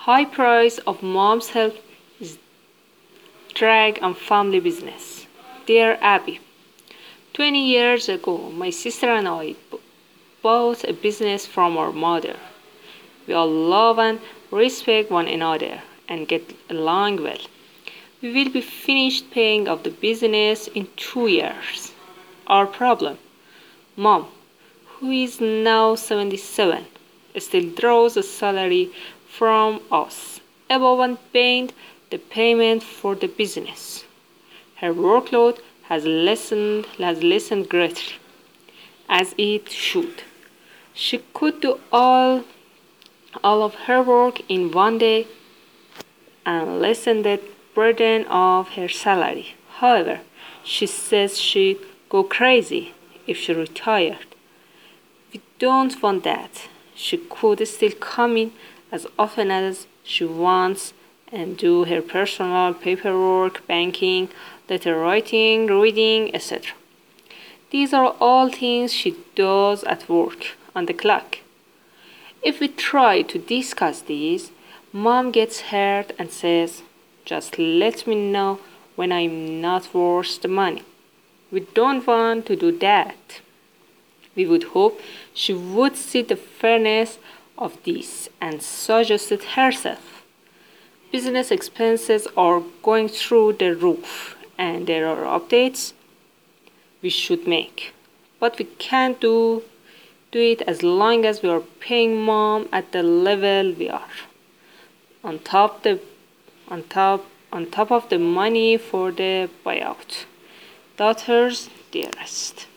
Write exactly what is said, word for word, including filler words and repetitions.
High price of mom's health is drag on family business. Dear Abby, twenty years ago, my sister and I b- bought a business from our mother. We all love and respect one another and get along well. We will be finished paying off the business in two years. Our problem: Mom, who is now seventy-seven, still draws a salary from us above and beyond the payment for the business. Her workload has lessened, has lessened greatly, as it should. She could do all, all of her work in one day and lessen the burden of her salary. However, she says she'd go crazy if she retired. We don't want that. She could still come in as often as she wants and do her personal paperwork, banking, letter writing, reading, et cetera. These are all things she does at work on the clock. If we try to discuss these, Mom gets hurt and says, just let me know when I'm not worth the money. We don't want to do that. We would hope she would see the fairness of this and suggest it herself. Business expenses are going through the roof, and there are updates we should make. But we can't do, do it as long as we are paying mom at the level we are. On top the on top on top of the money for the buyout. Daughter's dearest.